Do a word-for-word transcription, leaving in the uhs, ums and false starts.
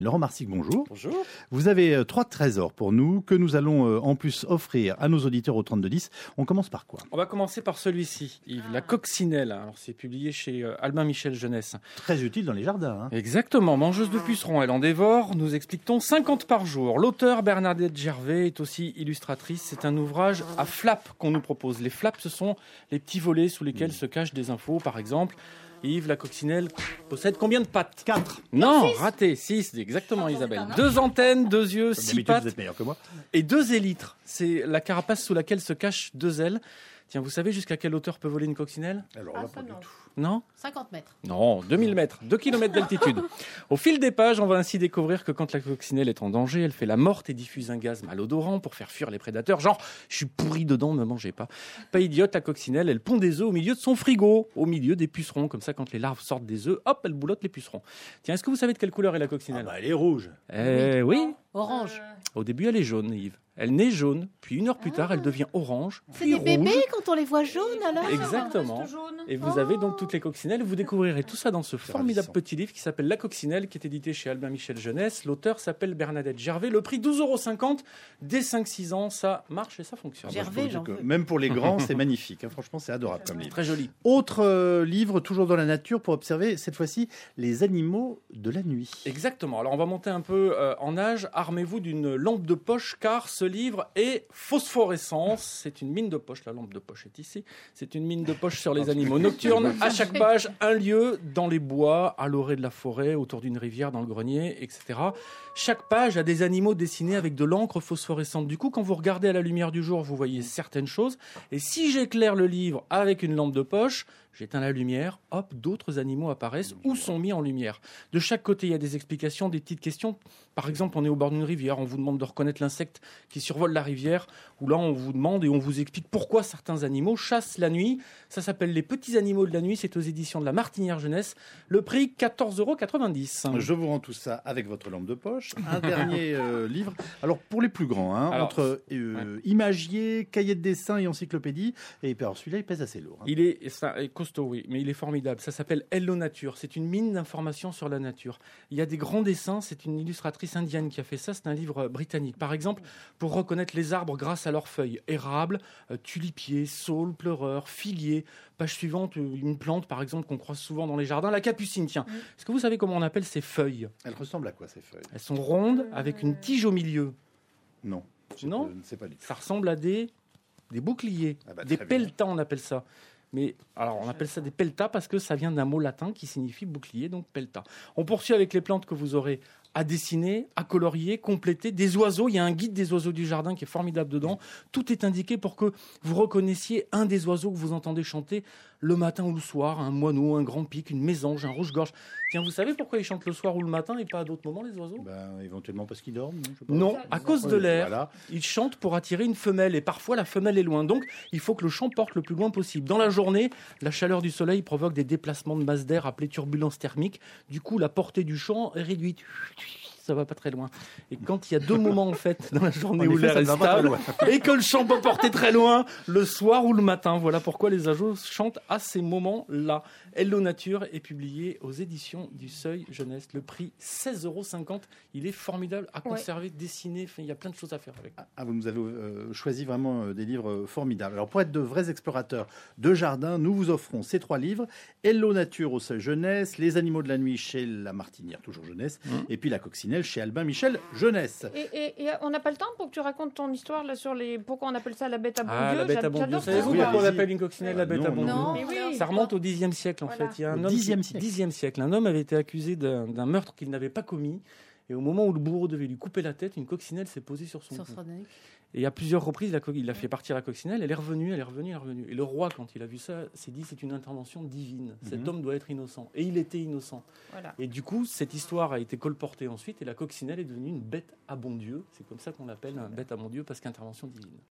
Laurent Marsic, bonjour. Bonjour. Vous avez euh, trois trésors pour nous que nous allons euh, en plus offrir à nos auditeurs au trente-deux dix. On commence par quoi? On va commencer par celui-ci, Yves, la coccinelle. Alors, c'est publié chez euh, Albin Michel Jeunesse. Très utile dans les jardins. Hein. Exactement, mangeuse de pucerons, elle en dévore. Nous explique-t-on cinquante par jour. L'auteur Bernadette Gervais est aussi illustratrice. C'est un ouvrage à flaps qu'on nous propose. Les flaps, ce sont les petits volets sous lesquels mmh. se cachent des infos, par exemple. Yves, la coccinelle possède combien de pattes? Quatre. Non, six. Raté. Six, exactement, Isabelle. Deux antennes, deux yeux, Comme six pattes. Vous êtes meilleur que moi. Et deux élytres. C'est la carapace sous laquelle se cachent deux ailes. Tiens, vous savez jusqu'à quelle hauteur peut voler une coccinelle? Alors là, ah, pas non. du tout. Non? cinquante mètres. Non, deux mille mètres, deux kilomètres d'altitude. Au fil des pages, on va ainsi découvrir que quand la coccinelle est en danger, elle fait la morte et diffuse un gaz malodorant pour faire fuir les prédateurs. Genre, je suis pourri dedans, ne me mangez pas. Pas idiote, la coccinelle, elle pond des œufs au milieu de son frigo, au milieu des pucerons. Comme ça, quand les larves sortent des œufs, hop, elle boulotte les pucerons. Tiens, est-ce que vous savez de quelle couleur est la coccinelle? Ah bah, elle est rouge. Eh oui. Orange. Au début, elle est jaune, Yves. Elle naît jaune, puis une heure plus tard, elle devient orange, C'est puis des rouge. bébés quand on les voit jaunes alors? Exactement. Et vous avez donc toutes les coccinelles. Vous découvrirez tout ça dans ce formidable petit livre qui s'appelle La Coccinelle, qui est édité chez Albin Michel Jeunesse. L'auteur s'appelle Bernadette Gervais. Le prix douze euros cinquante dès cinq six ans. Ça marche et ça fonctionne. Gervais, j'en que veux. Même pour les grands, c'est magnifique. Hein. Franchement, c'est adorable comme livre. Très joli. Autre euh, livre, toujours dans la nature, pour observer cette fois-ci les animaux de la nuit. Exactement. Alors on va monter un peu euh, en âge. Armez-vous d'une lampe de poche car ce livre est phosphorescence. C'est une mine de poche. La lampe de poche est ici. C'est une mine de poche sur les animaux nocturnes. À chaque page, un lieu dans les bois, à l'orée de la forêt, autour d'une rivière, dans le grenier, et cetera. Chaque page a des animaux dessinés avec de l'encre phosphorescente. Du coup, quand vous regardez à la lumière du jour, vous voyez certaines choses. Et si j'éclaire le livre avec une lampe de poche, j'éteins la lumière, hop, d'autres animaux apparaissent ou sont mis en lumière. De chaque côté, il y a des explications, des petites questions. Par exemple, on est au bord d'une rivière, on vous demande de reconnaître l'insecte qui survole la rivière, ou là, on vous demande et on vous explique pourquoi certains animaux chassent la nuit. Ça s'appelle Les petits animaux de la nuit, c'est aux éditions de la Martinière Jeunesse. Le prix, quatorze euros quatre-vingt-dix. Je vous rends tout ça avec votre lampe de poche. Un dernier euh, livre. Alors, pour les plus grands, hein, Alors, entre euh, ouais. imagier, cahier de dessin et encyclopédie. Et alors, celui-là, il pèse assez lourd. Hein. Il est, ça, costaud, oui, mais il est formidable. Ça s'appelle Hello Nature. C'est une mine d'informations sur la nature. Il y a des grands dessins. C'est une illustratrice indienne qui a fait ça. C'est un livre britannique. Par exemple, pour reconnaître les arbres grâce à leurs feuilles. Érable, euh, tulipier, saule, pleureur, figuier. Page suivante, une plante, par exemple, qu'on croise souvent dans les jardins. La capucine, tiens. Mmh. Est-ce que vous savez comment on appelle ces feuilles? Elles ressemblent à quoi, ces feuilles? Elles sont rondes, avec une tige au milieu. Non. Je non ne sais pas du tout. Ça ressemble à des, des boucliers. Ah bah, des pelletans, on appelle ça. Mais alors, on appelle ça des peltas parce que ça vient d'un mot latin qui signifie bouclier, donc pelta. On poursuit avec les plantes que vous aurez à dessiner, à colorier, compléter. Des oiseaux, il y a un guide des oiseaux du jardin qui est formidable dedans. Tout est indiqué pour que vous reconnaissiez un des oiseaux que vous entendez chanter le matin ou le soir. Un moineau, un grand pic, une mésange, un rouge-gorge. Tiens, vous savez pourquoi ils chantent le soir ou le matin et pas à d'autres moments, les oiseaux? Ben, éventuellement parce qu'ils dorment. Non, je sais pas. Non, à cause de l'air. Voilà. Ils chantent pour attirer une femelle et parfois la femelle est loin. Donc, il faut que le chant porte le plus loin possible. Dans la journée, la chaleur du soleil provoque des déplacements de masse d'air appelés turbulences thermiques. Du coup, la portée du chant est réduite. Ça va pas très loin. Et quand il y a deux moments en fait dans la journée où l'air est stable et que le chant peut porter très loin, le soir ou le matin. Voilà pourquoi les oiseaux chantent à ces moments-là. Hello Nature est publié aux éditions du Seuil Jeunesse. Le prix seize euros cinquante. Il est formidable à conserver, ouais. dessiner. Enfin, il y a plein de choses à faire avec. Ah, vous nous avez euh, choisi vraiment euh, des livres formidables. Alors pour être de vrais explorateurs de jardin, nous vous offrons ces trois livres. Hello Nature au Seuil Jeunesse, Les animaux de la nuit chez la Martinière, toujours Jeunesse, mmh. et puis La Coccinelle chez Albin Michel Jeunesse. Et, et, et on n'a pas le temps pour que tu racontes ton histoire là sur les pourquoi on appelle ça la bête à bon ah, Dieu. La bête à bon Dieu. Savez-vous oui, pourquoi on appelle une coccinelle la bête non, à bon non, Dieu? Oui. Ça remonte au dixième siècle en voilà. fait. Il y a un homme dixième qui... siècle. dixième siècle. Un homme avait été accusé d'un, d'un meurtre qu'il n'avait pas commis. Et au moment où le bourreau devait lui couper la tête, une coccinelle s'est posée sur son sur cou. Son Et à plusieurs reprises, la co- il a fait partir la coccinelle. Elle est revenue, elle est revenue, elle est revenue. Et le roi, quand il a vu ça, s'est dit c'est une intervention divine. Mm-hmm. Cet homme doit être innocent. Et il était innocent. Voilà. Et du coup, cette histoire a été colportée ensuite. Et la coccinelle est devenue une bête à bon Dieu. C'est comme ça qu'on l'appelle, une bête à bon Dieu, parce qu'intervention divine.